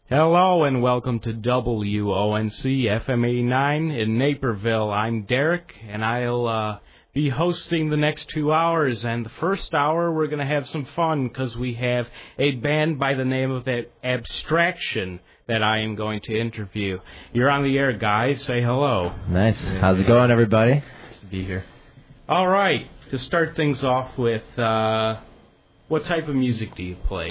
Hello and welcome to WONC FM 89 in Naperville. I'm Derek, and I'll be hosting the next 2 hours. And the first hour, we're going to have some fun because we have a band by the name of Abstraction that I am going to interview. You're on the air, guys. Say hello. Nice. How's it going, everybody? Nice to be here. All right. To start things off with, what type of music do you play?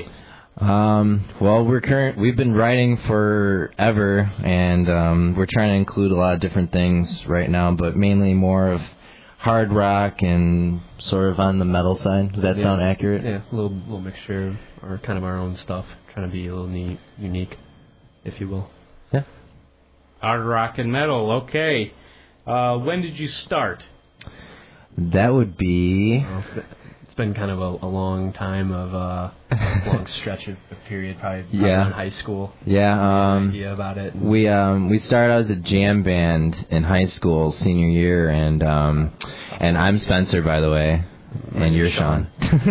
Well, we've been writing forever, and we're trying to include a lot of different things right now, but mainly more of hard rock and sort of on the metal side. Does that sound accurate? Yeah, a little mixture of our own stuff, trying to be a little unique, if you will. Yeah. Hard rock and metal, okay. When did you start? That would be... It's been kind of a long time of long stretch of period, probably in high school. Yeah, idea about it. We started out as a jam band in high school, senior year, and I'm Spencer, by the way, and you're Sean.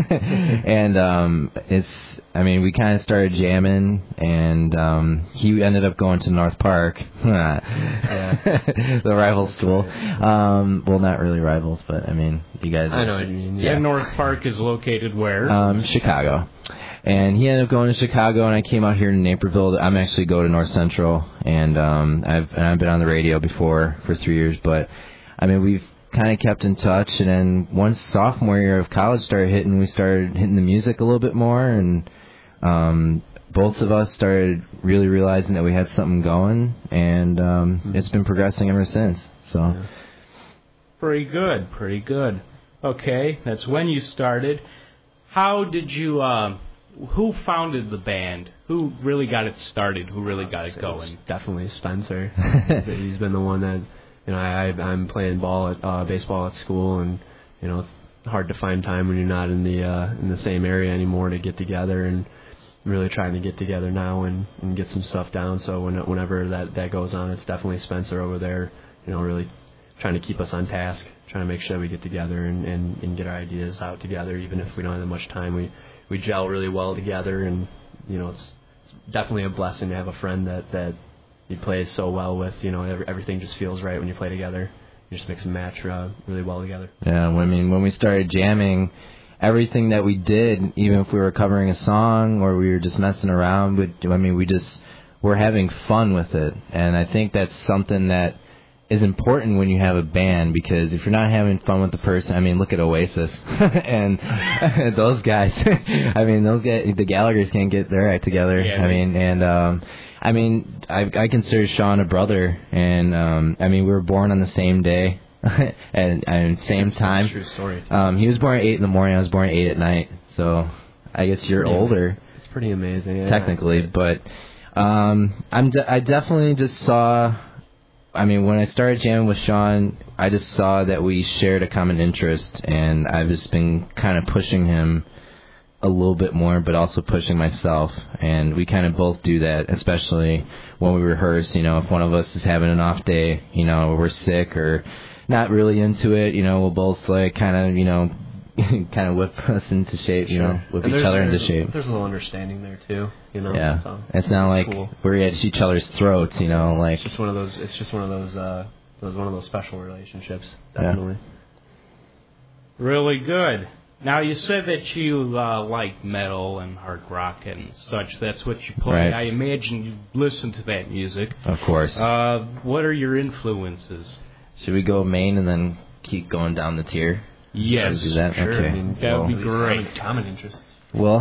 And we kind of started jamming, and he ended up going to North Park, the rival school. Well, not really rivals, but I mean, you guys. I know what you mean. Yeah, North Park is located where? Chicago. And he ended up going to Chicago, and I came out here to Naperville. I'm actually go to North Central, and I've been on the radio before for 3 years, but I mean we've kind of kept in touch, and then once sophomore year of college started hitting, we started hitting the music a little bit more, and both of us started really realizing that we had something going, and it's been progressing ever since. So, yeah. Pretty good. Okay, that's when you started. How did you? Who founded the band? Who really got it started? Who really got it going? It's definitely Spencer. He's been the one that. I'm playing baseball at school, and it's hard to find time when you're not in the same area anymore to get together, and really trying to get together now and get some stuff down. So whenever that goes on, it's definitely Spencer over there, really trying to keep us on task, trying to make sure we get together and get our ideas out together, even if we don't have that much time. We gel really well together, and it's definitely a blessing to have a friend that you play so well with. Everything just feels right when you play together. You just mix and match really well together. Yeah, when we started jamming, everything that we did, even if we were covering a song or we were just messing around, we're having fun with it. And I think that's something that is important when you have a band, because if you're not having fun with the person, look at Oasis and those guys. The Gallaghers can't get their act together. Yeah, I consider Sean a brother, and we were born on the same day and same time. True story. He was born at 8 in the morning. I was born at 8 at night. So I guess you're older. It's pretty amazing, yeah. Technically, but I definitely just saw. When I started jamming with Sean, I just saw that we shared a common interest, and I've just been kind of pushing him a little bit more, but also pushing myself. And we kind of both do that, especially when we rehearse. If one of us is having an off day, or we're sick or not really into it, we'll both kind of whip us into shape, whip each other into shape. There's a little understanding there too, Yeah, so it's not like cool. We're at each other's throats, Like it's just one of those special relationships, definitely. Yeah. Really good. Now, you said that you like metal and hard rock and such. That's what you play. Right. I imagine you listen to that music. Of course. What are your influences? Should we go main and then keep going down the tier? Yes, do that? sure. Okay. That would be great. Common interests. Well,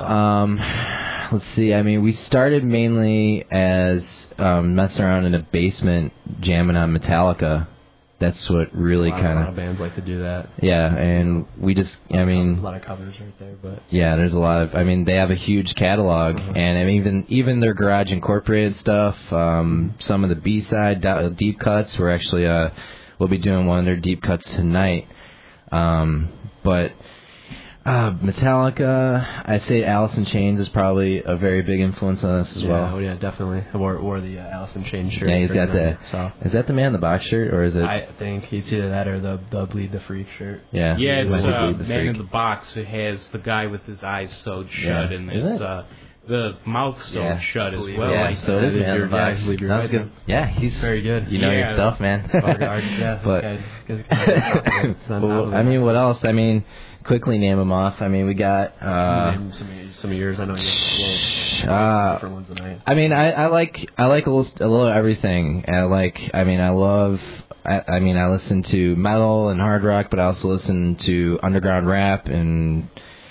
let's see. We started mainly as messing around in a basement, jamming on Metallica. That's what really kind A lot of bands like to do that. Yeah, and we just, a lot of covers right there, but yeah, there's a lot of. They have a huge catalog, and even their Garage Incorporated stuff. Some of the B-side deep cuts. We're actually we'll be doing one of their deep cuts tonight. But Metallica, I'd say Alice in Chains is probably a very big influence on us as well. Oh yeah, definitely. I wore the Alice in Chains shirt. Yeah, he's got that. So. Is that the Man in the Box shirt, or is it? I think it's either that or the Bleed the Freak shirt. Yeah. Yeah, it's Man in the Box. It has the guy with his eyes sewed shut, and it's the mouth sewn shut as well. Yeah, like so that. is man. That was good. Yeah, he's very good. You know your stuff, man. But I mean, what else? I mean, quickly name them off. I mean, we got name some of yours. I know you have different ones than I have. I mean, I like a little of everything. I listen to metal and hard rock, but I also listen to underground rap and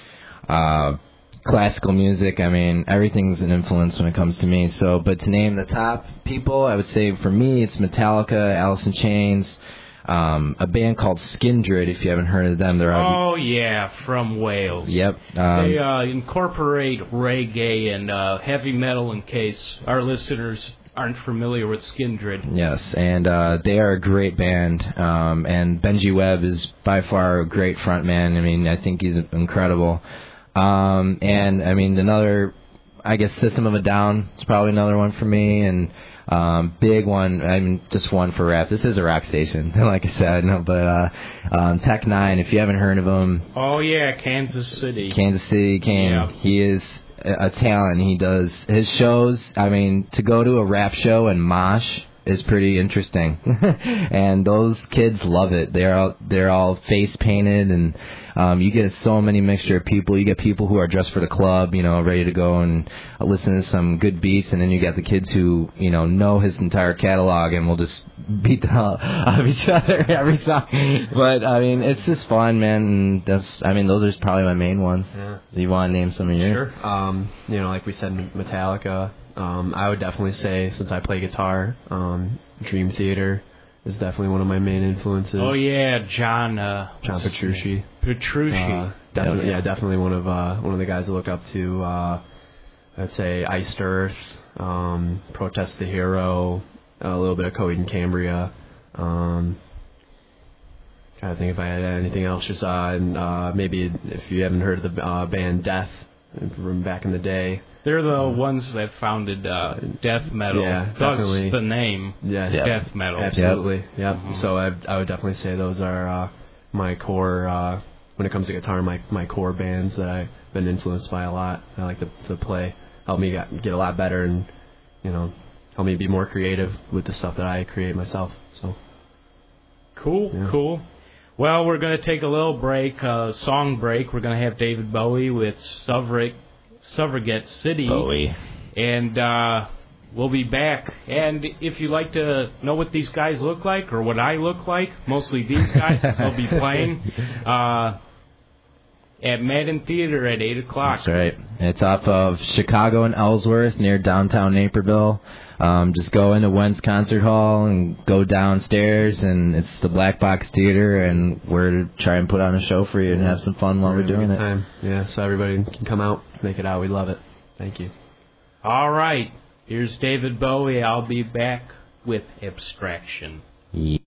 classical music. I mean, everything's an influence when it comes to me. So, but to name the top people, I would say for me, it's Metallica, Alice in Chains, a band called Skindred. If you haven't heard of them, they're from Wales. Yep. They incorporate reggae and heavy metal. In case our listeners aren't familiar with Skindred. Yes, and they are a great band. And Benji Webb is by far a great frontman. I mean, I think he's incredible. And I mean, System of a Down is probably another one for me, and big one. I mean, just one for rap. This is a rock station, like I said. No, but Tech Nine. If you haven't heard of him, Kansas City Kane. Yeah. He is a talent. He does his shows. I mean, to go to a rap show and mosh is pretty interesting, and those kids love it. They're all face painted, and you get so many mixture of people. You get people who are dressed for the club, ready to go and listen to some good beats, and then you got the kids who know his entire catalog and will just beat the hell out of each other every song. But I mean, it's just fun, man. And those are probably my main ones. Yeah. Do you want to name some of yours? Sure. Like we said, Metallica. I would definitely say, since I play guitar, Dream Theater is definitely one of my main influences. Oh yeah, John Petrucci. Definitely one of the guys I look up to. I'd say Iced Earth, Protest the Hero, a little bit of Coheed and Cambria. Trying to think if I had anything else. Just maybe if you haven't heard of the band Death from back in the day. They're the ones that founded death metal. Yeah, thus definitely. The name, death metal. Absolutely, yep. Mm-hmm. So I would definitely say those are my core, when it comes to guitar, my core bands that I've been influenced by a lot. I like to play, help me get a lot better, and help me be more creative with the stuff that I create myself. So cool. Well, we're going to take a little break, song break. We're going to have David Bowie with Suffragette City. Bowie. And we'll be back. And if you'd like to know what these guys look like, or what I look like, mostly these guys, they'll be playing at Madden Theater at 8 o'clock. That's right. It's off of Chicago and Ellsworth near downtown Naperville. Just go into Wentz Concert Hall and go downstairs, and it's the Black Box Theater, and we're to try and put on a show for you and have some fun while we're doing it. Time. Yeah, so everybody can come out, make it out. We love it. Thank you. All right. Here's David Bowie. I'll be back with Abstraction. Yeah.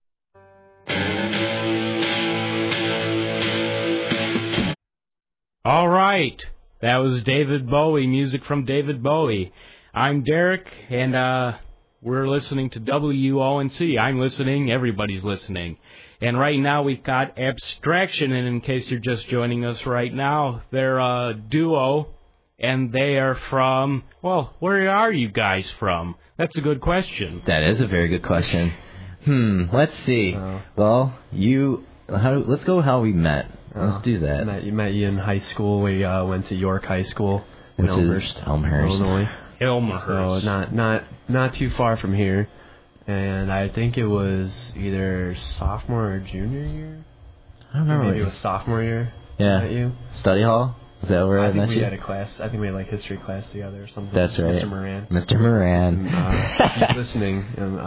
All right. That was David Bowie, music from David Bowie. I'm Derek, and we're listening to WONC. I'm listening. Everybody's listening. And right now we've got Abstraction, and in case you're just joining us right now, they're a duo, and they are from, well, where are you guys from? That's a good question. That is a very good question. Let's see. Well, let's go how we met. Let's do that. Met you in high school. We went to York High School in which is Elmhurst, Illinois. Elmhurst. So not too far from here, and I think it was either sophomore or junior year. I don't remember. Maybe it was sophomore year. Yeah. Met you. Study hall. Is that where I met you? We had a class. I think we had history class together or something. That's right. Mr. Moran. He's listening, and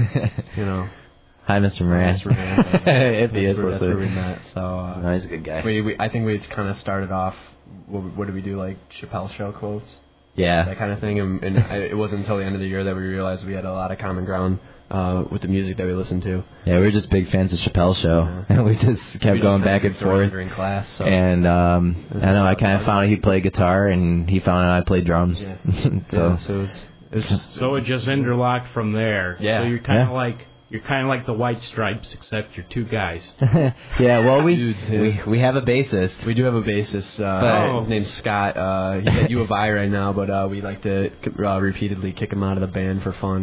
Hi, Mr. Moran. Mr. Moran. If he is listening. That's where we met. So no, he's a good guy. I think we kind of started off. What did we do? Like Chappelle Show quotes. Yeah. That kind of thing, and it wasn't until the end of the year that we realized we had a lot of common ground with the music that we listened to. Yeah, we were just big fans of Chappelle Show, and we just kept going back and forth during class. So. And I know I kind of found out he played guitar, and he found out I played drums. Yeah. So it was So it just interlocked from there. Yeah. So you're kind of like You're kind of like the White Stripes, except you're two guys. Yeah, well, we have a bassist. We do have a bassist. His name's Scott. He's at U of I right now, but we like to repeatedly kick him out of the band for fun.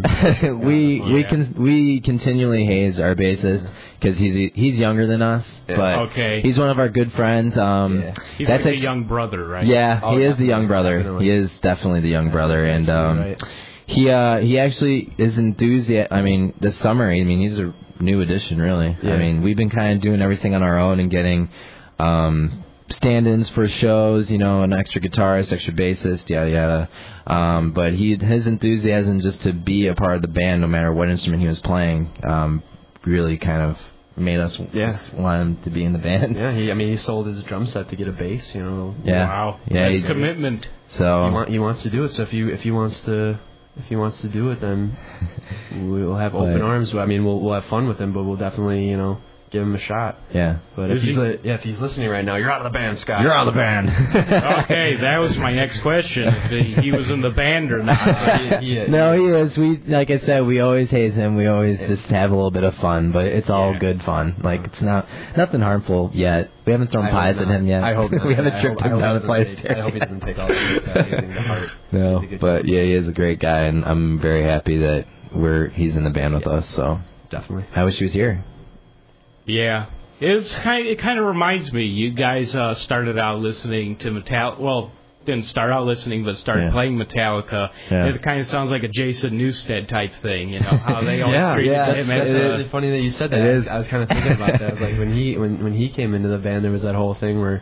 We continually haze our bassist because he's younger than us, but he's one of our good friends. He's like the young brother, right? Yeah, he is the young brother. Definitely. He is definitely the young brother, and right. He actually is enthusiastic. I mean, this summer, he's a new addition, really. Yeah. I mean, we've been kind of doing everything on our own and getting stand-ins for shows, an extra guitarist, extra bassist, yada yada. But his enthusiasm just to be a part of the band, no matter what instrument he was playing, really kind of made us want him to be in the band. Yeah, he sold his drum set to get a bass. Yeah. Wow. Yeah, that's commitment. So he wants to do it. So if he wants to do it, then we'll have open arms. I mean, we'll have fun with him, but we'll definitely, give him a shot. Yeah. But if he's listening right now, you're out of the band, Scott. You're out of the band. Okay, that was my next question. If he was in the band or not. No, he is. Like I said, we always haze him. We always just have a little bit of fun, but it's all good fun. Like, it's nothing harmful yet. We haven't thrown pies at him yet. I hope not. We haven't tripped him down the flight of stairs. I hope he doesn't take all anything to heart. No, but yeah, he is a great guy, and I'm very happy that he's in the band with us. So definitely. I wish he was here. Yeah. It kind of reminds me, you guys started out listening to Metallica. Well, didn't start out listening, but started playing Metallica. Yeah. It kind of sounds like a Jason Newsted type thing, how they always treated him as It's really funny that you said that. I was kind of thinking about that. Like when he came into the band, there was that whole thing where,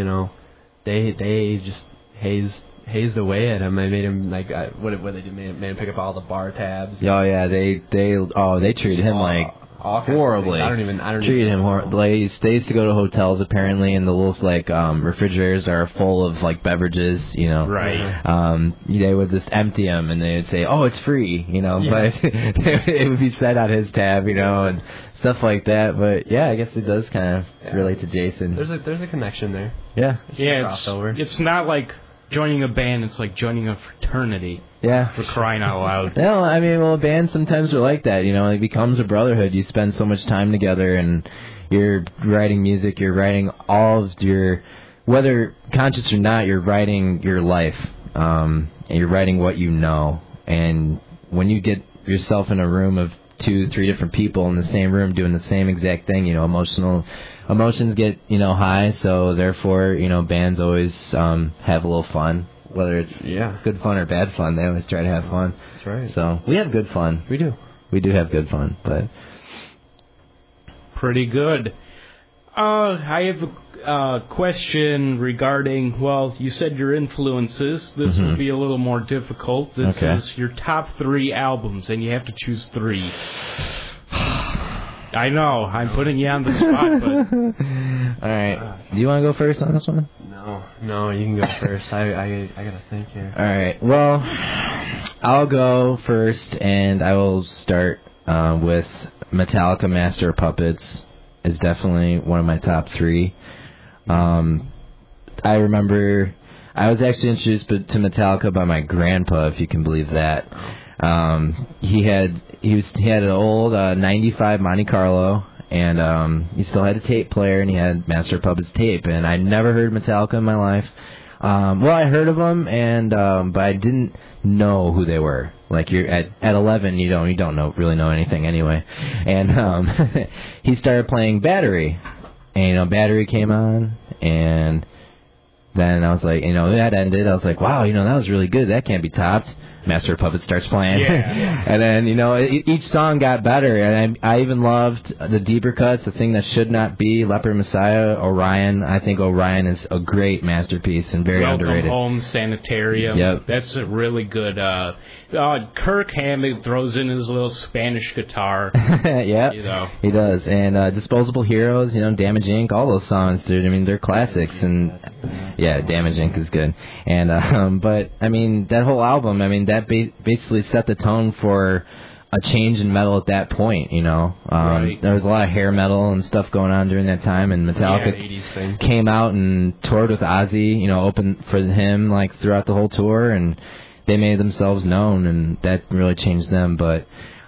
they just hazed away at him. They made him what they did, made him pick up all the bar tabs. Oh yeah, they treated him like horribly. I don't even treated him horribly. They used to go to hotels apparently, and the little refrigerators are full of beverages. Right. They would just empty them, and they would say, "Oh, it's free," but it would be set on his tab, and stuff like that. But yeah, I guess it does kind of relate to Jason. There's a connection there. Yeah. It's not like joining a band, it's like joining a fraternity. Yeah. For crying out loud. No, bands sometimes are like that, it becomes a brotherhood. You spend so much time together, and you're writing music, you're writing all of your, whether conscious or not, you're writing your life, and you're writing what you know. And when you get yourself in a room of 2-3 different people in the same room doing the same exact thing, emotions get, high, so therefore, bands always have a little fun. Whether it's good fun or bad fun, they always try to have fun. That's right. So we have good fun. We do. We do have good fun, but pretty good. I have a question regarding, you said your influences. This will be a little more difficult. This is your top 3 albums, and you have to choose 3. I know, I'm putting you on the spot, but... All right. Do you want to go first on this one? No, you can go first. I gotta think here. All right. Well, I'll go first, and I will start with Metallica Master of Puppets is definitely one of my top 3. I remember I was actually introduced to Metallica by my grandpa, if you can believe that. He had an old 95 Monte Carlo, and he still had a tape player, and he had Master of Puppets tape, and I never heard Metallica in my life. I heard of them, but I didn't know who they were. Like, you're at 11, you don't really know anything anyway. And he started playing Battery, and Battery came on, and then I was like, that ended. I was like, wow, that was really good. That can't be topped. Master of Puppets starts playing. Yeah. And then, each song got better. And I even loved the deeper cuts, The Thing That Should Not Be, Leper Messiah, Orion. I think Orion is a great masterpiece and very underrated. Welcome Home, Sanitarium. Yep. That's a really good... Kirk Hammett throws in his little Spanish guitar. Yeah, he does. And Disposable Heroes, Damage Inc., all those songs, dude, they're classics. And yeah, Damage Inc. is good. And but, that whole album, that basically set the tone for a change in metal at that point, Right. There was a lot of hair metal and stuff going on during that time, and Metallica came out and toured with Ozzy, opened for him, throughout the whole tour, and they made themselves known, and that really changed them. But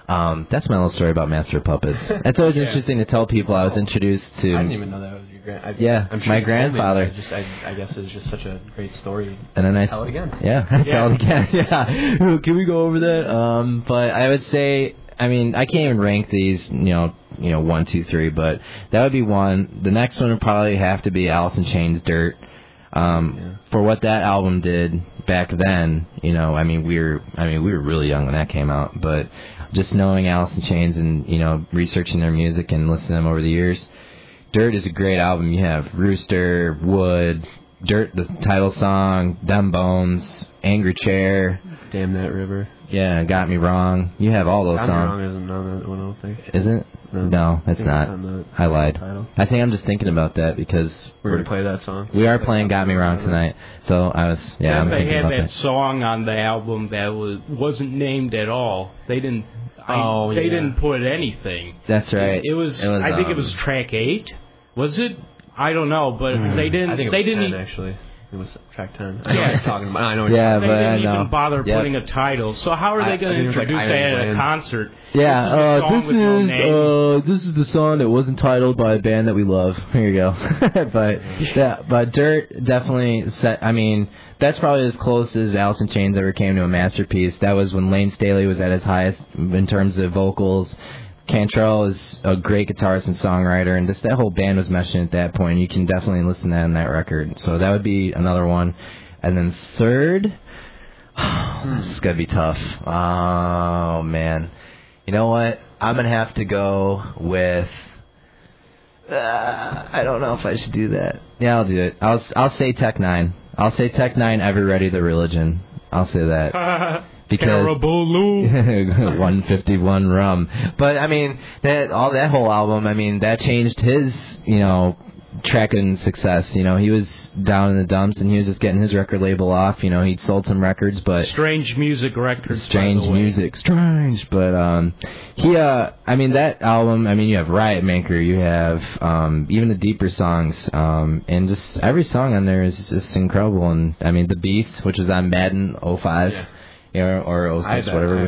That's my little story about Master of Puppets. It's always interesting to tell people I was introduced to. I didn't even know that was your I'm sure my grandfather. I guess it's just such a great story. And then tell it again. Yeah, tell it again. Yeah. Can we go over that? But I would say, I mean, I can't even rank these, 1, 2, 3, but that would be one. The next one would probably have to be Alice in Chains' Dirt. For what that album did back then, we were really young when that came out, but just knowing Alice in Chains and, researching their music and listening to them over the years, Dirt is a great album. You have Rooster, Wood, Dirt, the title song, Them Bones, Angry Chair. Damn That River. Yeah, Got Me Wrong. You have all those songs. Got Me Wrong isn't on that one, I don't think. Isn't? No, it's not. I lied. I think I'm just thinking about that because we're going to play that song. We are playing Got Me Wrong tonight. So I was, I'm they thinking had about that song on the album that wasn't named at all. They didn't. They didn't put anything. That's right. It was I think it was track 8. Was it? I don't know, but they didn't. I think it was they 10, didn't actually. It was track 10. I know what you're talking about. I know what they you're didn't even bother putting a title. So how are they going to introduce that at a concert? Yeah, this is the song that wasn't titled by a band that we love. Here you go. but Dirt definitely set. I mean, that's probably as close as Alice in Chains ever came to a masterpiece. That was when Lane Staley was at his highest in terms of vocals. Cantrell is a great guitarist and songwriter, and just that whole band was meshing at that point. You can definitely listen to that on that record. So that would be another one. And then third, this is going to be tough. Oh, man. You know what? I'm going to have to go with... I don't know if I should do that. Yeah, I'll do it. I'll say Tech 9. I'll say Tech 9, Ever Ready the Religion. I'll say that. Because 151 rum. But I mean, that whole album, I mean, that changed his, track and success. He was down in the dumps and he was just getting his record label off. He'd sold some records, but Strange Music Records. Strange Music, strange. But I mean, that album, I mean, you have Riot Maker, you have even the deeper songs, and just every song on there is just incredible. And I mean, The Beast, which was on Madden 05. Yeah. Or 06, whatever.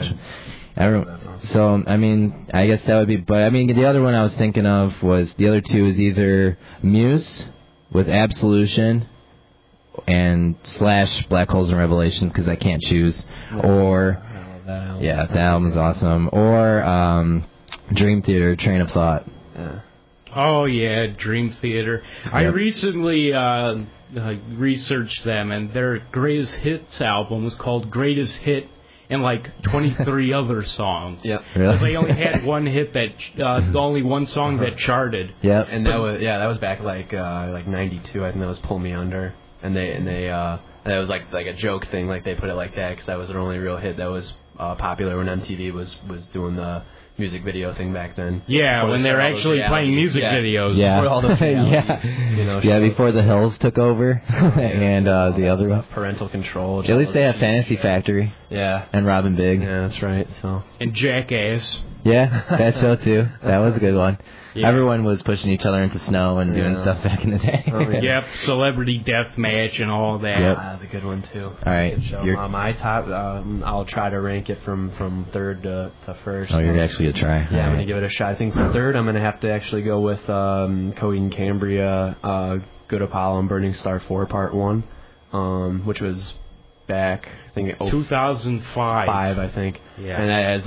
So, I mean, I guess that would be... But, I mean, the other one I was thinking of was... The other two is either Muse with Absolution and / Black Holes and Revelations, because I can't choose. Or... Yeah, that album's awesome. Or Dream Theater, Train of Thought. Yeah. Oh, yeah, Dream Theater. Yep. I recently... researched them, and their greatest hits album was called Greatest Hit and like 23 other songs. Yep. Really? They only had one hit that only one song that charted. Yep. And that was back like 92. I think that was Pull Me Under, and they that was like a joke thing, like they put it like that because that was their only real hit that was popular when MTV was doing the music video thing back then. Yeah, when they were actually playing music videos. Yeah. All those before The Hills took over and the other one. Parental Control. At least they have Fantasy Factory. Yeah. And Robin Big. Yeah, that's right. So. And Jackass. Yeah, that show too. That was a good one. Yeah. Everyone was pushing each other into snow and doing stuff back in the day. Yep, Celebrity Death Match and all that. Yep. That was a good one too. All right, my top. I'll try to rank it from third to first. Oh, you're actually gonna try. Yeah, I'm gonna give it a shot. I think for third, I'm gonna have to actually go with Coheed and Cambria, Good Apollo, and Burning Star 4 Part 1, which was back I think 2005. I think. Yeah. And as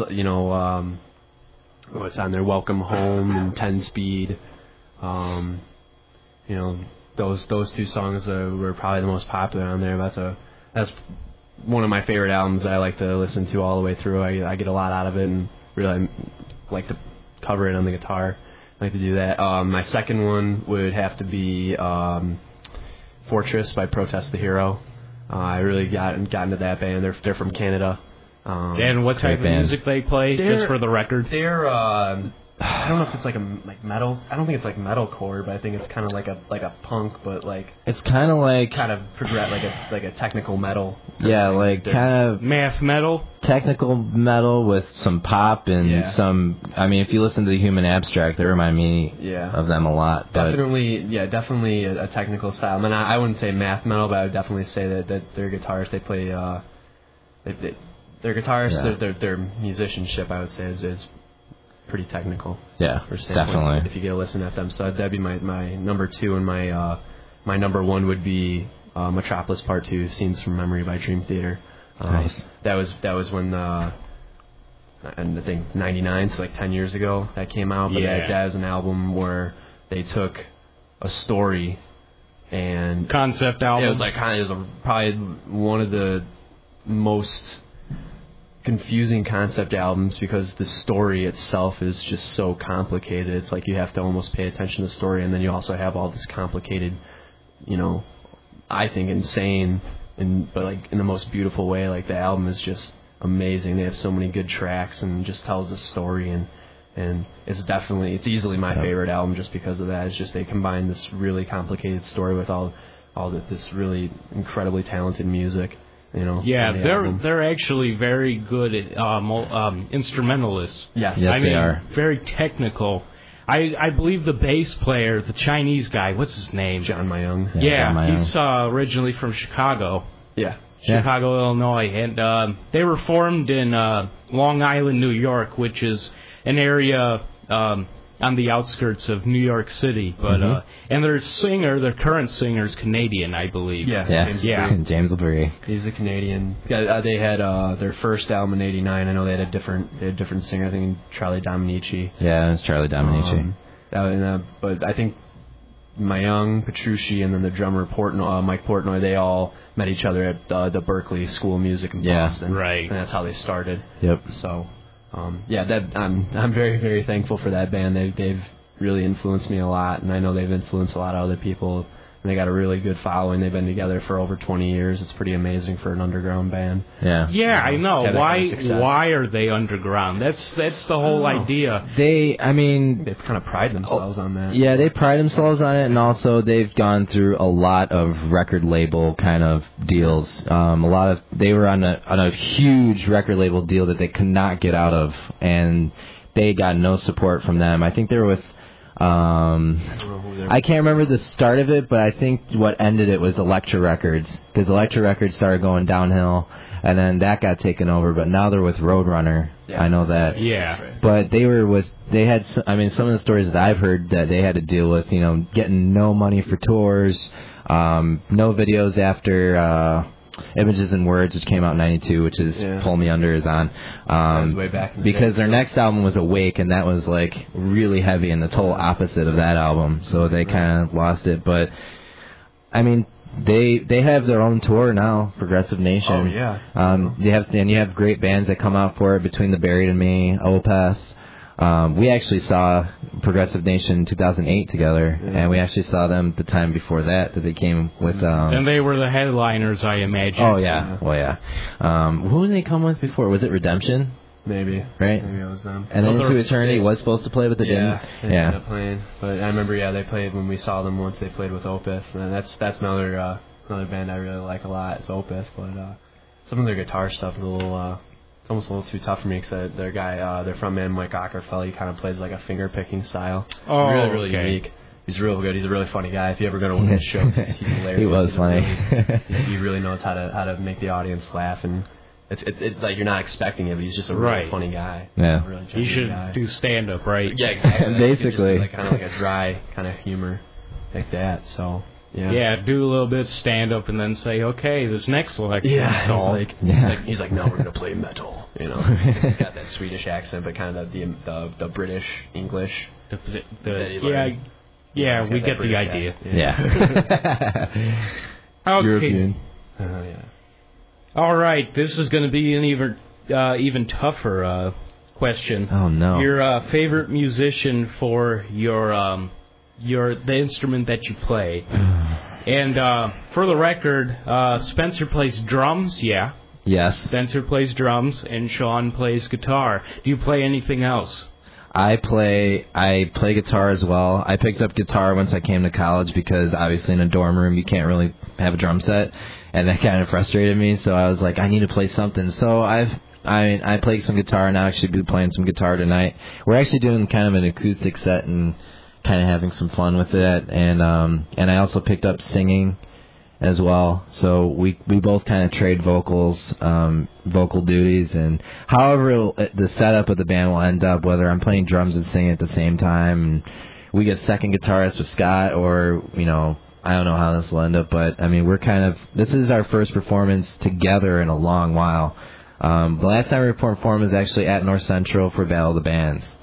what's on there? Welcome Home and 10 Speed. Those two songs were probably the most popular on there. That's one of my favorite albums I like to listen to all the way through. I get a lot out of it and really like to cover it on the guitar. I like to do that. My second one would have to be Fortress by Protest the Hero. I really got into that band. They're from Canada. And what type of music they play, just for the record? They're I don't know if it's like metal. I don't think it's like metalcore, but I think it's kind of like a punk, but like it's kind of progress like a technical metal. Yeah, like kind of math metal, technical metal with some pop and some. I mean, if you listen to the Human Abstract, they remind me of them a lot. Definitely a technical style. I mean, I wouldn't say math metal, but I would definitely say that their guitarists they play. their guitarists, their musicianship, I would say, is pretty technical. Yeah, definitely. If you get a listen at them, so that'd be my number 2, and my number 1 would be Metropolis Part 2, Scenes from Memory by Dream Theater. Nice. That was when and I think 99, so like 10 years ago that came out. But that was an album where they took a story and concept album. It was like probably one of the most confusing concept albums because the story itself is just so complicated. It's like you have to almost pay attention to the story, and then you also have all this complicated, I think insane, but like in the most beautiful way. Like the album is just amazing. They have so many good tracks and just tells a story, and it's easily my favorite album just because of that. It's just they combine this really complicated story with all this really incredibly talented music. Yeah, they're actually very good at instrumentalists. Yes, they are. Very technical. I believe the bass player, the Chinese guy, what's his name? John Myung. Yeah, he's originally from Chicago. Yeah. Chicago, Illinois, and they were formed in Long Island, New York, which is an area on the outskirts of New York City. But and their current singer is Canadian, I believe. James LaBrie. He's a Canadian. Yeah, they had their first album in '89. I know they had a different singer. I think Charlie Dominici. Yeah, it's Charlie Dominici. But I think Myung, Petrucci, and then the drummer Mike Portnoy, they all met each other at the Berklee School of Music in Boston. Right. And that's how they started. Yep. So, I'm very, very thankful for that band. They've really influenced me a lot, and I know they've influenced a lot of other people. And they got a really good following. They've been together for over 20 years. It's pretty amazing for an underground band. Yeah, I know. Why are they underground? That's the whole idea. They kind of pride themselves on that. Yeah, they pride themselves on it, and also they've gone through a lot of record label kind of deals. They were on a huge record label deal that they could not get out of, and they got no support from them. I think they were with I can't remember the start of it, but I think what ended it was Elektra Records, because Elektra Records started going downhill, and then that got taken over. But now they're with Roadrunner. Yeah. I know that. Yeah. Right. But they had some of the stories that I've heard that they had to deal with, getting no money for tours, no videos after Images and Words, which came out in '92, which is Pull Me Under is on. That was way back in the because day. Their next album was Awake, and that was like really heavy and the total opposite of that album. So they kind of lost it. But they have their own tour now, Progressive Nation. Oh yeah. You have great bands that come out for it, Between the Buried and Me, Opeth. We actually saw Progressive Nation in 2008 together, and we actually saw them the time before that they came with. And they were the headliners, I imagine. Oh, yeah. Well, yeah. Who did they come with before? Was it Redemption? Maybe. Right? Maybe it was them. And then Into Eternity was supposed to play, but they didn't. They ended up playing. But I remember, they played when we saw them once. They played with Opeth, and that's another band I really like a lot. It's Opeth, but some of their guitar stuff is a little. It's almost a little too tough for me because their frontman Mike Ockerfeller, he kind of plays like a finger picking style. Oh, really unique. He's real good. He's a really funny guy. If you ever go to one of his shows, he's hilarious. He was funny. He really knows how to make the audience laugh, and it's like you're not expecting it, but he's just a really funny guy. Yeah, really he should do stand up, right? Yeah, exactly. Basically, just kind of like a dry kind of humor like that. So. Yeah, do a little bit of stand-up and then say, okay, this next selection is he's like, no, we're going to play metal. He's got that Swedish accent, but kind of the British English. We get the idea. Yeah. Okay. European. All right, this is going to be an even tougher question. Oh, no. Your favorite musician for the instrument that you play. And for the record, Spencer plays drums, Yes. Spencer plays drums, and Sean plays guitar. Do you play anything else? I play guitar as well. I picked up guitar once I came to college because obviously in a dorm room you can't really have a drum set, and that kind of frustrated me. So I was like, I need to play something. So I played some guitar, and I'll actually be playing some guitar tonight. We're actually doing kind of an acoustic set and kind of having some fun with it, and I also picked up singing, as well. So we both kind of trade vocal duties, and however the setup of the band will end up, whether I'm playing drums and singing at the same time, and we get second guitarist with Scott, or I don't know how this will end up, but I mean this is our first performance together in a long while. The last time we performed was actually at North Central for Battle of the Bands.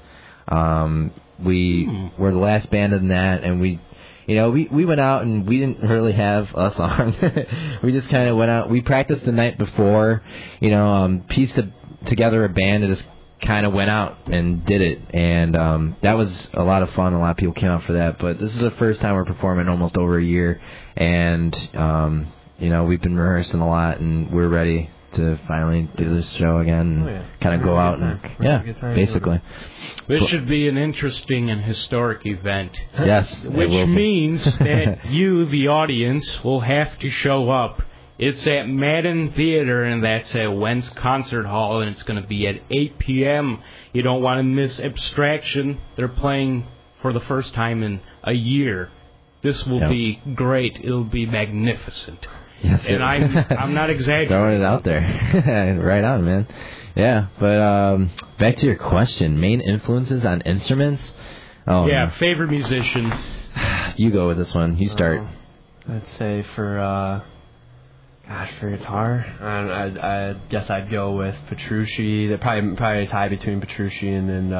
We were the last band in that, and we went out and we didn't really have a song. We just kind of went out. We practiced the night before, pieced together a band and just kind of went out and did it. And that was a lot of fun. A lot of people came out for that. But this is the first time we're performing in almost over a year. And, we've been rehearsing a lot, and we're ready to finally do this show again and kind of go out and basically. This should be an interesting and historic event. Yes, which means that you, the audience, will have to show up. It's at Madden Theater, and that's at Wentz Concert Hall, and it's going to be at 8 p.m. You don't want to miss Abstraction. They're playing for the first time in a year. This will be great. It'll be magnificent. Yes, and I'm not exaggerating. Throwing it out there. Right on, man. Yeah, but back to your question. Main influences on instruments? Oh, yeah, favorite musician. You go with this one. You start. I'd say for guitar, I guess I'd go with Petrucci. Probably a tie between Petrucci and then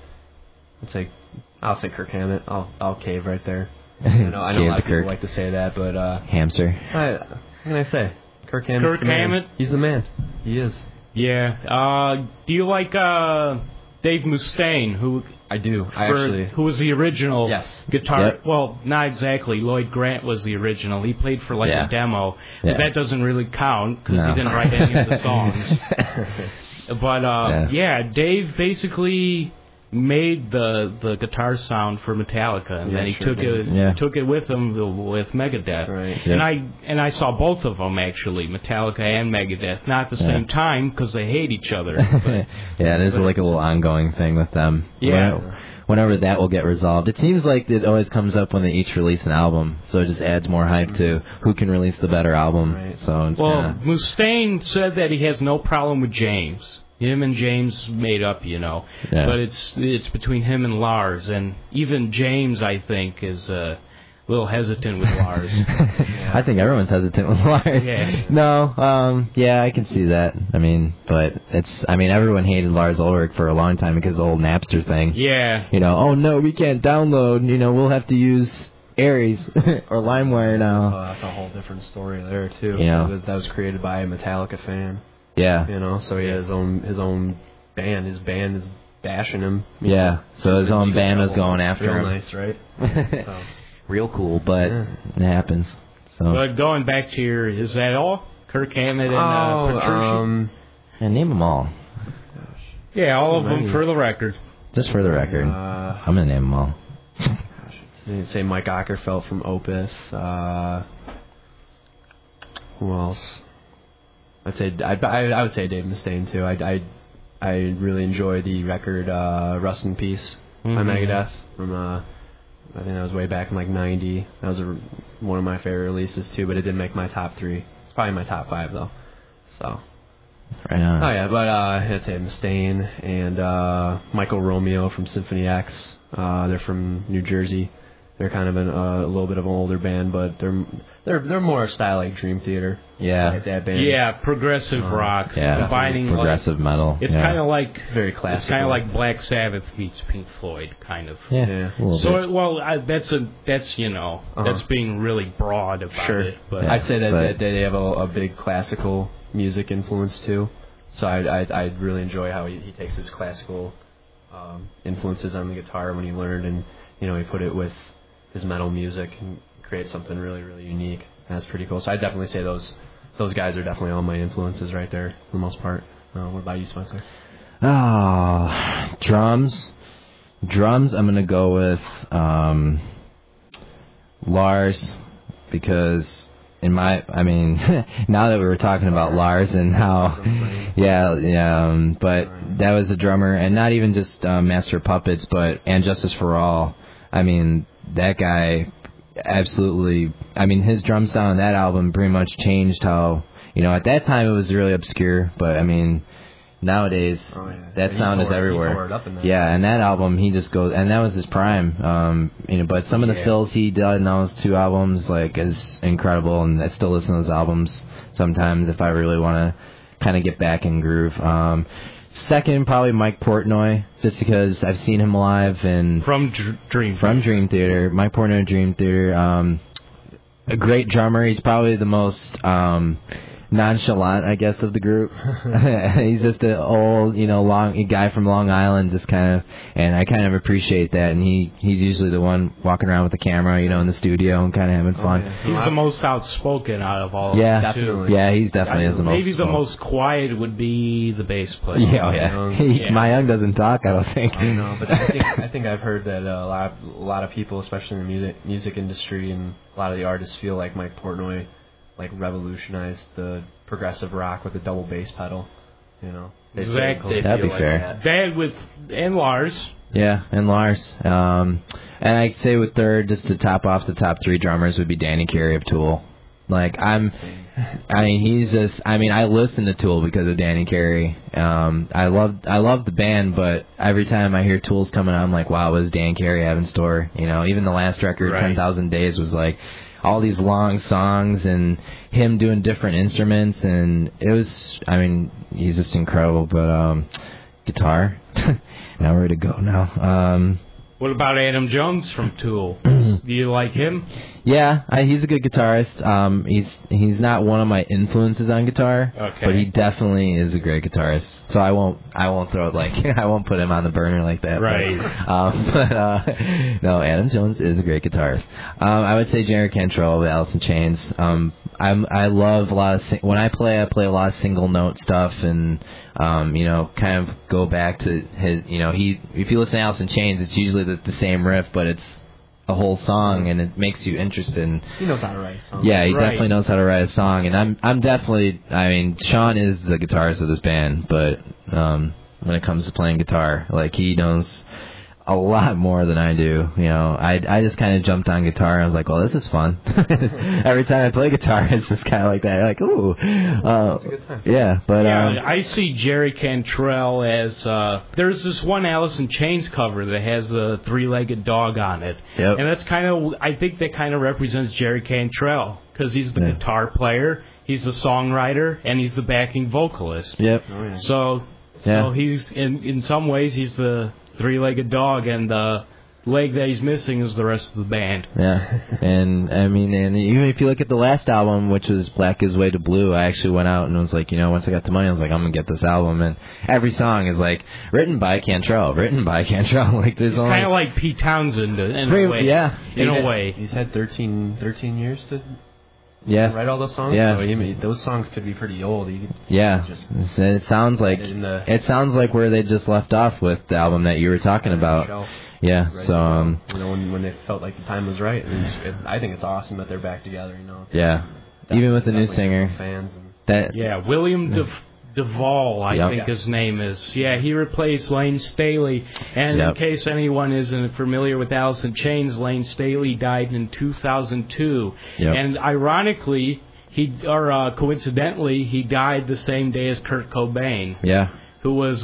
I'll say Kirk Hammett. I'll cave right there. I know a lot of people like to say that, but Hamster. What can I say? Kirk Hammett. Kirk Hammett. He's the man. He is. Yeah. Do you like Dave Mustaine? Who I do. Who was the original guitar? Yep. Well, not exactly. Lloyd Grant was the original. He played for a demo, but that doesn't really count because he didn't write any of the songs. But Dave basically made the guitar sound for Metallica, and then he took it with him with Megadeth. Right. Yep. And I saw both of them actually, Metallica and Megadeth, not at the same time because they hate each other. Yeah, there's like a little ongoing thing with them. Yeah. Whenever that will get resolved, it seems like it always comes up when they each release an album, so it just adds more hype to who can release the better album. Right. So Mustaine said that he has no problem with James. Him and James made up, but it's between him and Lars, and even James, I think, is a little hesitant with Lars. I think everyone's hesitant with Lars. Yeah. No, I can see that. Everyone hated Lars Ulrich for a long time because of the whole Napster thing. Yeah. Oh no, we can't download. We'll have to use Aries or LimeWire now. So that's a whole different story there too. That was created by a Metallica fan. Yeah. So he has his own band. His band is bashing him. So his own band was going after him. Real nice, right? So. Real cool, but it happens. So. But going back to is that all? Kirk Hammett and Petrucci? And name them all. Yeah, all of them for the record. Just for the record. I'm going to name them all. I'd say Mike Ockerfeldt from Opeth. Who else? I would say Dave Mustaine too. I really enjoy the record Rust in Peace by Megadeth from I think that was way back in '90. That was one of my favorite releases too, but it didn't make my top 3. It's probably my top 5 though. So. Right on. Oh yeah, but I'd say Mustaine and Michael Romeo from Symphony X. They're from New Jersey. They're kind of a little bit of an older band, but they're more style like Dream Theater. Yeah. Like that band. Yeah, progressive rock. Yeah. Combining progressive metal. It's kind of like very classic. It's kind of like Black Sabbath meets Pink Floyd, kind of. Yeah. So that's that's being really broad about it. But I'd say that they have a big classical music influence too. So I really enjoy how he takes his classical influences on the guitar when he learned, and he put it with his metal music and create something really, really unique. And that's pretty cool. So I'd definitely say those guys are definitely all my influences right there for the most part. What about you, Spencer? Drums. I'm going to go with Lars, because now that we were talking about Lars and how, but that was the drummer, and not even just Master of Puppets, and Justice for All. That guy, absolutely. I mean, his drum sound on that album pretty much changed how, at that time it was really obscure, but I mean, nowadays that sound is everywhere. Yeah, and that album he just goes, and that was his prime. But some of the fills he did in those 2 albums is incredible, and I still listen to those albums sometimes if I really want to kind of get back in groove. Second, probably Mike Portnoy, just because I've seen him live and from Dream Theater. Mike Portnoy, Dream Theater. A great drummer. He's probably the most nonchalant, I guess, of the group. He's just an old, long guy from Long Island, just kind of, and I kind of appreciate that. And he's usually the one walking around with the camera, in the studio and kind of having fun. He's the most outspoken out of all. Yeah, definitely. Yeah, he's definitely the most. Maybe the most quiet would be the bass player. Yeah. My Young doesn't talk, I don't think. I know, but I think I've heard that a lot of people, especially in the music industry, and a lot of the artists feel like Mike Portnoy revolutionized the progressive rock with a double bass pedal. Exactly. That'd be fair. And Lars. Yeah, and Lars. And I'd say with third, just to top off the top 3 drummers, would be Danny Carey of Tool. He's just. I listen to Tool because of Danny Carey. I love the band, but every time I hear Tool's coming out, I'm like, wow, what does Dan Carey have in store? Even the last record, 10,000 Days, was all these long songs and him doing different instruments, and it was, he's just incredible. But guitar, now we're ready to go now. What about Adam Jones from Tool? Do you like him? Yeah, he's a good guitarist. He's not one of my influences on guitar, but he definitely is a great guitarist. So I won't throw it I won't put him on the burner like that. Right. But no, Adam Jones is a great guitarist. I would say Jerry Cantrell with Alice in Chains. I love a lot of when I play a lot of single note stuff, and kind of go back to his. If you listen to Alice in Chains, it's usually the same riff, but it's a whole song, and it makes you interested. He knows how to write a song. Yeah, he definitely knows how to write a song, and I'm definitely. Sean is the guitarist of this band, but when it comes to playing guitar, he knows a lot more than I do. I just kind of jumped on guitar and I was like, well, this is fun. Every time I play guitar, it's just kind of like that. Ooh. It's a good time. Yeah, but I see Jerry Cantrell as there's this one Alice in Chains cover that has a 3-legged dog on it. Yep. And that's I think that kind of represents Jerry Cantrell, because he's the guitar player, he's the songwriter, and he's the backing vocalist. Yep. Oh, yeah. So he's in some ways he's the 3-legged dog, and the leg that he's missing is the rest of the band. Yeah, and even if you look at the last album, which was Black Gives Way to Blue, I actually went out and was like, once I got the money, I was like, I'm gonna get this album, and every song is written by Cantrell. There's it's kind of like Pete Townsend in a way. Yeah, in a way. He's had 13 years to. Yeah. Write all those songs? Yeah. So those songs could be pretty old. It sounds like where they just left off with the album that you were talking about. Yeah. So when they felt like the time was right, I think it's awesome that they're back together. Yeah. Even with the new singer. Fans and William Duvall, I think his name is. Yeah, he replaced Lane Staley. And in case anyone isn't familiar with Alice in Chains, Lane Staley died in 2002. Yep. And ironically, coincidentally, he died the same day as Kurt Cobain. Yeah. Who was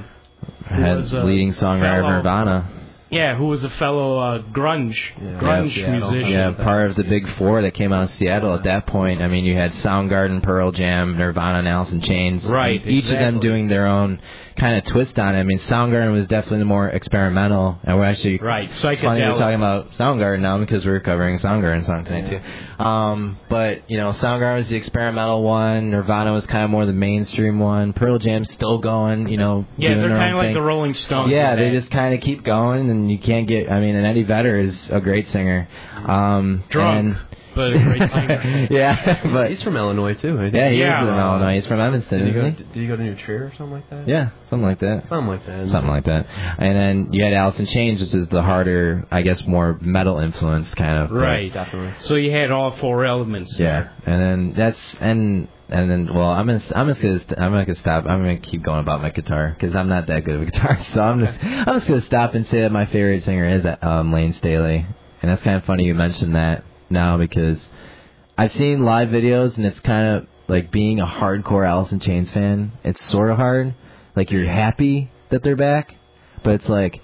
leading songwriter of Nirvana. Yeah, who was a fellow grunge musician. Yeah, part of the Big Four that came out of Seattle at that point. You had Soundgarden, Pearl Jam, Nirvana, and Alice in Chains. Right, each of them doing their own kind of twist on it. Soundgarden was definitely the more experimental, and we're actually psychedelic. Funny we're talking about Soundgarden now because we're covering a Soundgarden song tonight too. But Soundgarden was the experimental one. Nirvana was kind of more the mainstream one. Pearl Jam's still going. Yeah, they're kind of like the Rolling Stones. Yeah, they just kind of keep going, and you can't get. And Eddie Vedder is a great singer. Drunk. But a great singer. Yeah, but he's from Illinois too. Right? Yeah, he is from Illinois. He's from Evanston. Did he go to New Trier or something like that? Yeah, something like that. Something like that. And then you had Alice in Chains, which is the harder, I guess, more metal influenced kind of. Right, definitely. So you had all 4 elements. Yeah, and then I'm gonna stop. I'm gonna keep going about my guitar because I'm not that good of a guitarist. So I'm just gonna stop and say that my favorite singer is Lane Staley. And that's kind of funny you mentioned that now, because I've seen live videos, and it's kind of like being a hardcore Alice in Chains fan. It's sort of hard. Like, you're happy that they're back, but it's like,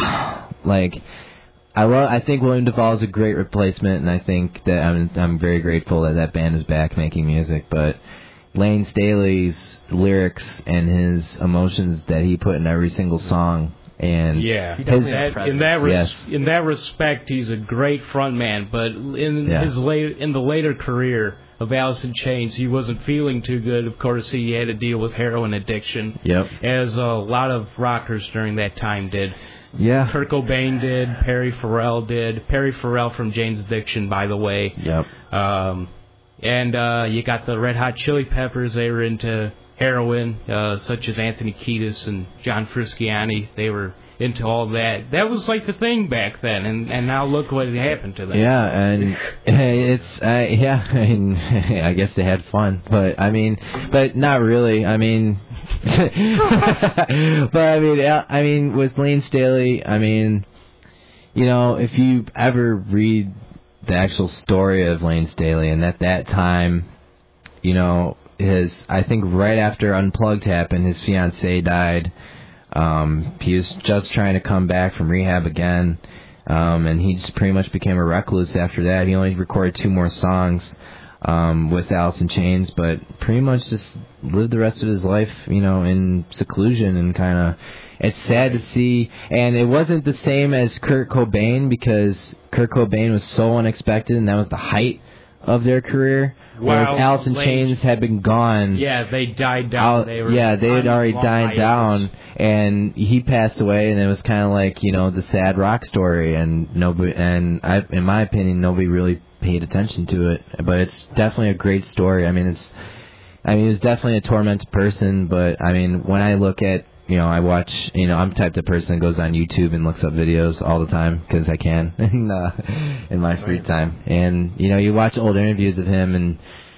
I think William Duvall is a great replacement, and I think that I'm very grateful that band is back making music. But Lane Staley's lyrics and his emotions that he put in every single song, and in that respect, he's a great frontman. But in the later career of Alice in Chains, he wasn't feeling too good. Of course, he had to deal with heroin addiction, as a lot of rockers during that time did. Yeah. Kurt Cobain did. Perry Farrell did. Perry Farrell from Jane's Addiction, by the way. Yep. And you got the Red Hot Chili Peppers. They were into heroin, such as Anthony Kiedis and John Frusciante. They were into all that. That was like the thing back then, and now look what had happened to them. Yeah, and I guess they had fun, but not really. But with Lane Staley, if you ever read the actual story of Lane Staley, and at that time, I think right after Unplugged happened, his fiancée died. He was just trying to come back from rehab again, and he just pretty much became a recluse after that. He only recorded 2 more songs with Alice in Chains, but pretty much just lived the rest of his life, in seclusion, and kind of, it's sad to see. And it wasn't the same as Kurt Cobain, because Kurt Cobain was so unexpected, and that was the height of their career. Whereas Alice in Chains had been gone. Yeah, they died down. They had already died down, and he passed away, and it was kind of like, the sad rock story, and in my opinion, nobody really paid attention to it. But it's definitely a great story. He was definitely a tormented person, but when I look at, I watch, I'm the type of person that goes on YouTube and looks up videos all the time, because I can in my free time. And, you watch old interviews of him, and,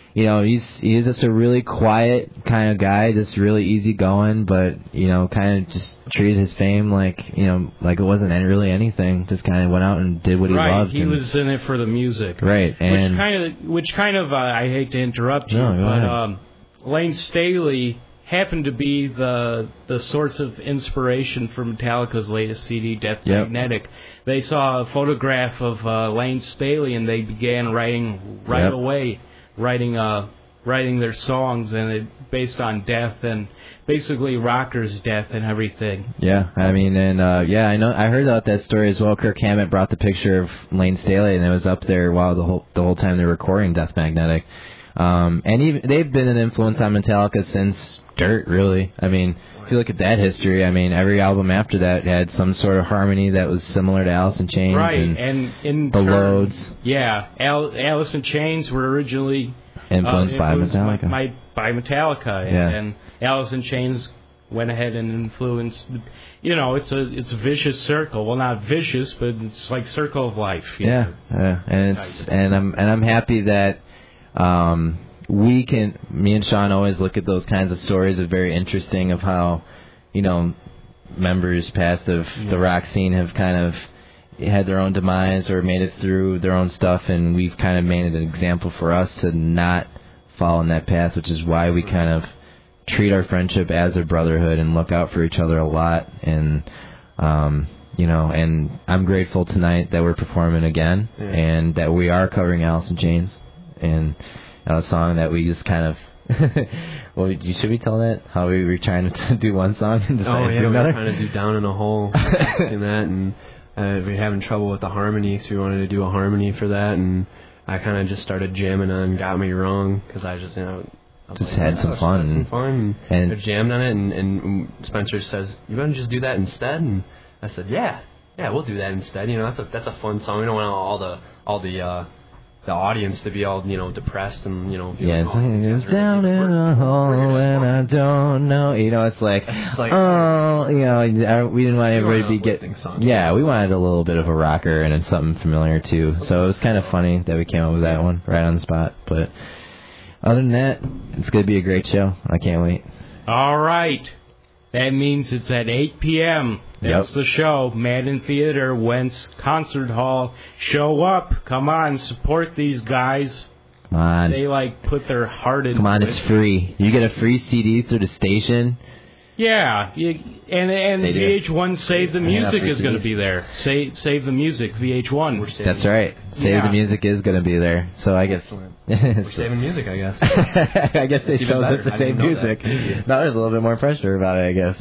he's just a really quiet kind of guy, just really easygoing, but, kind of just treated his fame like it wasn't really anything. Just kind of went out and did what he loved. He was in it for the music. Right. And which kind of I hate to interrupt you, but Lane Staley happened to be the source of inspiration for Metallica's latest CD, Death Magnetic. They saw a photograph of Lane Staley, and they began writing away, writing their songs, and it based on death and basically rockers' death and everything. Yeah, I know. I heard about that story as well. Kirk Hammett brought the picture of Lane Staley, and it was up there while the whole time they were recording Death Magnetic. And even they've been an influence on Metallica since Dirt, really. If you look at that history, every album after that had some sort of harmony that was similar to Alice in Chains. Right, and in the Loads. Yeah, Alice in Chains were originally influenced by Metallica. By Metallica, and Alice in Chains went ahead and influenced. It's a vicious circle. Well, not vicious, but it's like circle of life. Yeah, and I'm happy that. Me and Sean always look at those kinds of stories as very interesting, of how, members past of the rock scene have kind of had their own demise or made it through their own stuff, and we've kind of made it an example for us to not follow in that path, which is why we kind of treat our friendship as a brotherhood and look out for each other a lot. And, and I'm grateful tonight that we're performing again, and that we are covering Alice in Chains. And a song that we just kind of should we tell that how we were trying to do one song and decide to do another? We were trying to do Down in a Hole and that, and we were having trouble with the harmony, so we wanted to do a harmony for that, and I kind of just started jamming on Got Me Wrong, because I just had some fun and I jammed on it, and Spencer says, "You want to just do that instead?" And I said, "Yeah, we'll do that instead. That's a fun song. We don't want all the audience to be all, depressed and, it's down in a hole and I don't know. It's like we didn't want everybody to we wanted a little bit of a rocker and it's something familiar too. So it was kind of funny that we came up with that one right on the spot. But other than that, it's going to be a great show. I can't wait. All right. That means it's at 8 p.m. That's the show. Madden Theater, Wentz Concert Hall. Show up. Come on, support these guys. Come on. They, put their heart into it. Come on, it's free. You get a free CD through the station. Yeah, and VH1 Save the Music is going to be there. Save the Music, VH1. That's right. Save the Music is going to be there. So I guess we're saving music, I guess. I guess they showed us to save music. Now there's a little bit more pressure about it, I guess.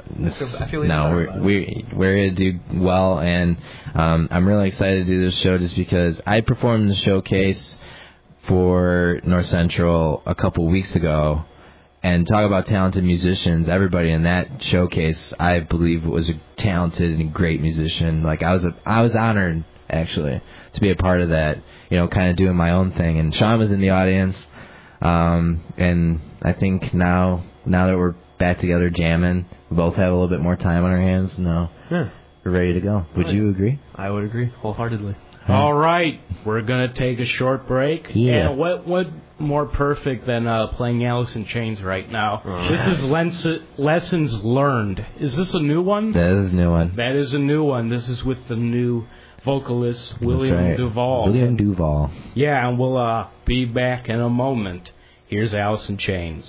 We're going to do well, and I'm really excited to do this show just because I performed the showcase for North Central a couple weeks ago. And talk about talented musicians. Everybody in that showcase, I believe, was a talented and great musician. I was honored actually to be a part of that. Kind of doing my own thing. And Sean was in the audience. And I think now that we're back together jamming, we both have a little bit more time on our hands. Now we're ready to go. Would you agree? I would agree wholeheartedly. All right, we're going to take a short break. Yeah. And what more perfect than playing Alice in Chains right now? This is Lessons Learned. Is this a new one? That is a new one. That is a new one. This is with the new vocalist, William Duvall. William Duvall. Yeah, and we'll be back in a moment. Here's Alice in Chains.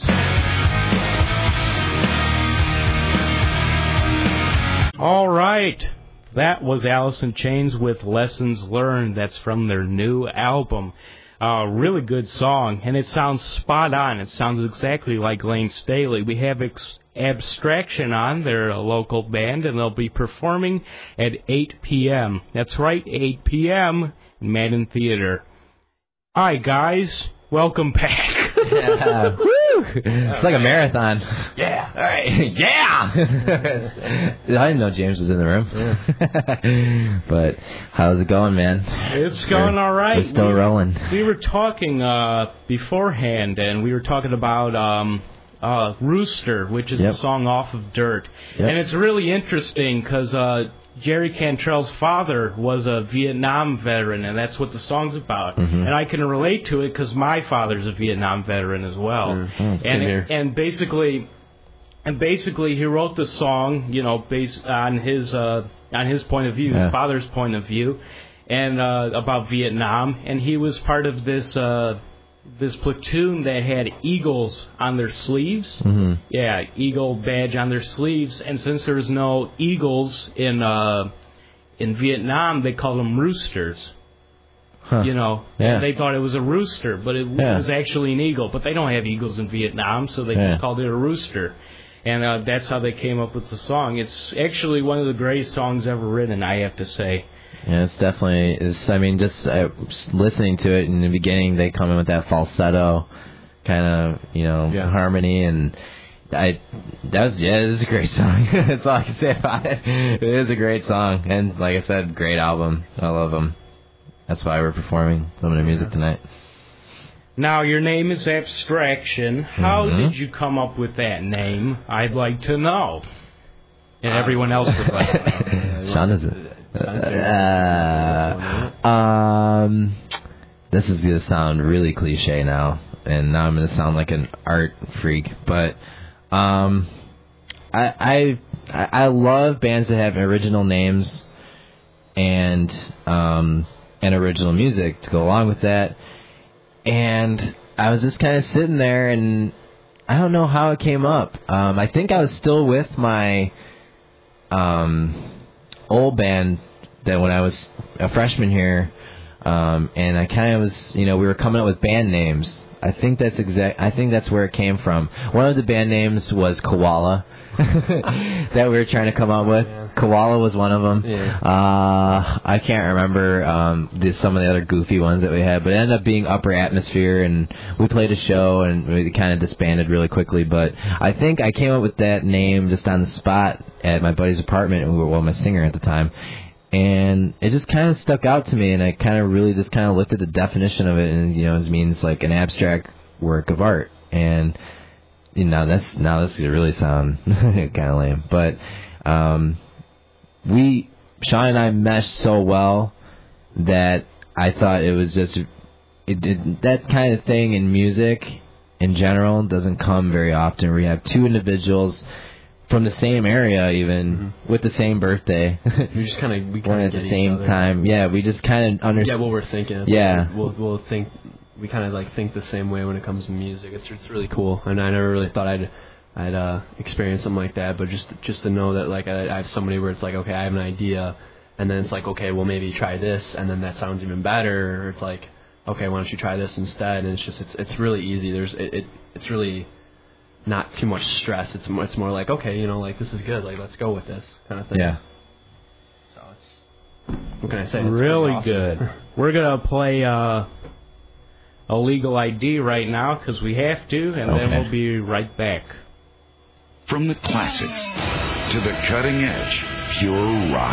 All right. That was Alice in Chains with Lessons Learned. That's from their new album. Really good song, and it sounds spot on. It sounds exactly like Lane Staley. We have Abstraction on. They're a local band, and they'll be performing at 8 p.m. That's right, 8 p.m. in Madden Theater. All right, guys, welcome back. Yeah. Woo! It's like a marathon. Yeah. All right. Yeah. I didn't know James was in the room. Yeah. But how's it going, man? It's going all right. We're still rolling. We were talking beforehand, and we were talking about Rooster, which is a song off of Dirt. Yep. And it's really interesting because Jerry Cantrell's father was a Vietnam veteran, and that's what the song's about. Mm-hmm. And I can relate to it because my father's a Vietnam veteran as well. Mm-hmm. And basically, he wrote the song, based on his point of view, his father's point of view, and about Vietnam. And he was part of this platoon that had eagles on their sleeves. Mm-hmm. Yeah, eagle badge on their sleeves. And since there's no eagles in Vietnam, they called them roosters. Huh. And they thought it was a rooster, but it was actually an eagle. But they don't have eagles in Vietnam, so they just called it a rooster. And that's how they came up with the song. It's actually one of the greatest songs ever written, I have to say. Yeah, it's definitely. Just listening to it in the beginning, they come in with that falsetto kind of, harmony, and it is a great song. That's all I can say about it. It is a great song, and like I said, great album. I love them. That's why we're performing some of their music tonight. Now, your name is Abstraction. How did you come up with that name? I'd like to know. And everyone else would like to know. Sean doesn't. This is going to sound really cliche now, and now I'm going to sound like an art freak, but I love bands that have original names and original music to go along with that. And I was just kind of sitting there, and I don't know how it came up. I think I was still with my old band that when I was a freshman here, and I kind of was, we were coming up with band names. I think that's where it came from. One of the band names was Koala that we were trying to come up with. Yeah. Koala was one of them. Yeah. I can't remember some of the other goofy ones that we had, but it ended up being Upper Atmosphere, and we played a show, and we kind of disbanded really quickly. But I think I came up with that name just on the spot at my buddy's apartment, and we were my singer at the time. And it just kind of stuck out to me, and I kind of really just kind of looked at the definition of it, and it means like an abstract work of art. And now this is really sound kind of lame, but Sean and I meshed so well that I thought it was just that kind of thing in music in general doesn't come very often. We have two individuals from the same area, even with the same birthday. We just kind of born at the same time. Yeah, we just kind of understand. Yeah, what we're thinking. Yeah, we'll think. We kind of like think the same way when it comes to music. It's really cool, and I never really thought I'd experience something like that. But just to know that like I have somebody where it's like, okay, I have an idea, and then it's like, okay, well maybe try this, and then that sounds even better. Or it's like, okay, why don't you try this instead? And it's really easy. It's really not too much stress. It's more like, okay, you know, like this is good. Like let's go with this kind of thing. Yeah. So what can I say? It's really awesome. Good. We're gonna play Illegal ID right now because we have to, and then we'll be right back. From the classics to the cutting edge, pure rock